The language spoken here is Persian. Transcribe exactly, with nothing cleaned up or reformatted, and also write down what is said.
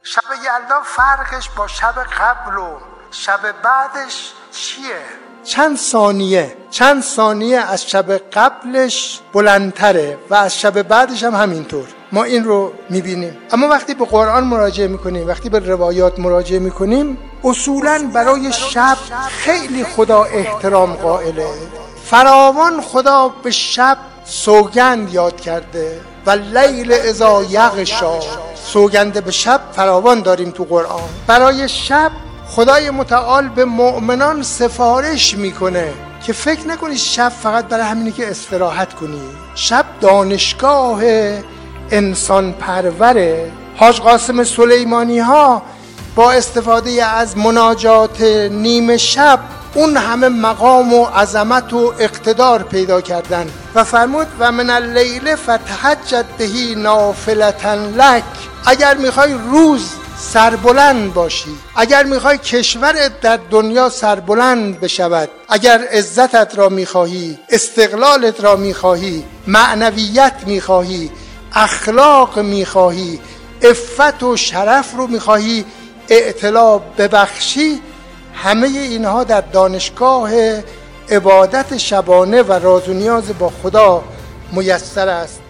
شب یلدا فرقش با شب قبل و شب بعدش چیه؟ چند ثانیه چند ثانیه از شب قبلش بلندتره و از شب بعدش هم همینطور. ما این رو میبینیم. اما وقتی به قرآن مراجعه میکنیم، وقتی به روایات مراجعه میکنیم، اصولاً برای شب خیلی خدا احترام قائله. فراوان خدا به شب سوگند یاد کرده و لیل اذا یغشا، سوگند به شب فراوان داریم تو قرآن. برای شب خدای متعال به مؤمنان سفارش میکنه که فکر نکنی شب فقط برای همینی که استراحت کنی. شب دانشگاه انسان پروره. حاج قاسم سلیمانی ها با استفاده از مناجات نیمه شب اون همه مقام و عظمت و اقتدار پیدا کردن و فرمود و من اللیل فتهجد به نافلة لک. اگر میخوای روز سربلند باشی، اگر میخوای کشورت در دنیا سربلند بشود، اگر عزتت را میخواهی، استقلالت را میخواهی، معنویت میخواهی، اخلاق میخواهی، عفت و شرف رو میخواهی اعتلا ببخشی، همه اینها در دانشگاه عبادت شبانه و راز و نیاز با خدا میسر است.